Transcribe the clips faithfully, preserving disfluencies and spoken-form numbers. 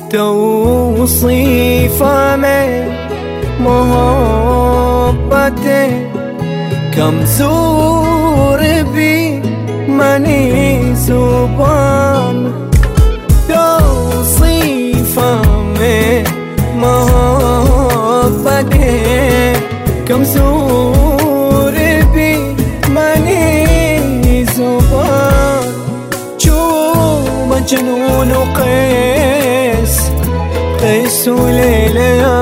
توصيفه में मोहब्बतें कमजोर भी मनी जुबान توصيفه में मोहब्बतें कमजोर भी मनी जुबान जो مجنون قيس قيس وليلى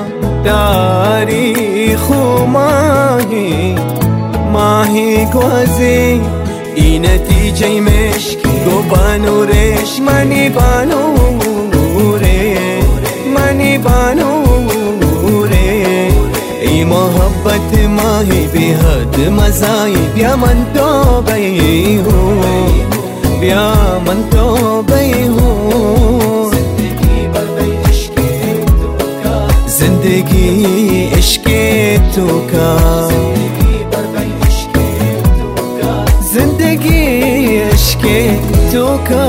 تاريخ ماهي ماهي قوزي اي نتيجة مشكي قو بانوريش ماني بانوري ماني بانوري اي محبت ماهي بهد مزايب يا من توبيه يا من توبيه زندگی عشق تو کا زندگی عشق تو کا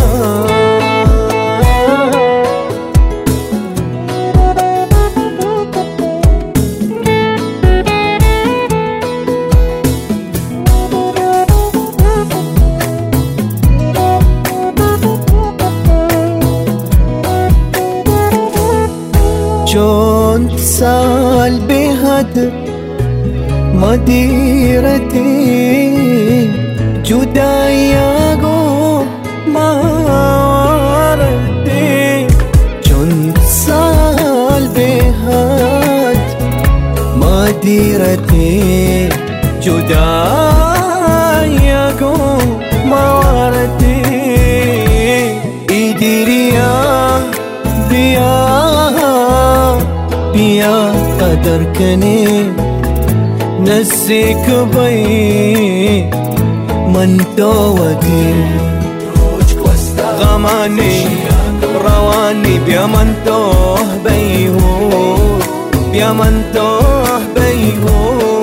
جون سال بهد مديرتي جدايا گو مارتي جون سال بهد مديرتي جدايا گو مارتي إدريا بيا بیا قدر کنی نزدیک بی من تو ودی غمانی روانی بیا من تو بیهو بیا من تو بیهو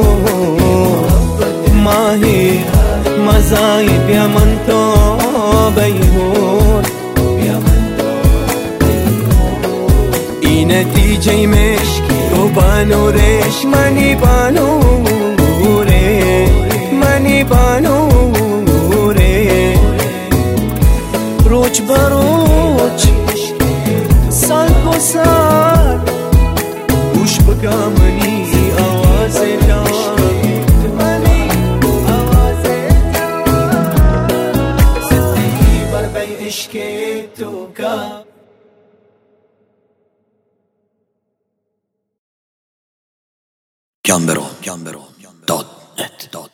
ماهی مزای بیا من تو بیهو نتیجه مشکی تو بانورش منی بانوره منی بانوره روج بروج سال کو سال گوش بگا منی آواز جان منی آواز جان زندگی بر بی عشق تو کا Gambero, Gambero, dot net.